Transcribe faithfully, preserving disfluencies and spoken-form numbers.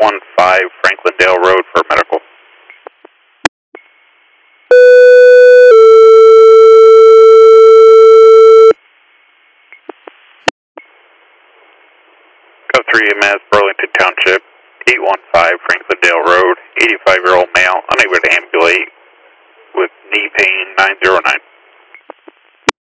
one five Franklindale Road for medical. Code three E M S, Burlington Township, eight one five Franklindale Road, eighty-five-year-old male, unable to ambulate with knee pain, nine zero nine.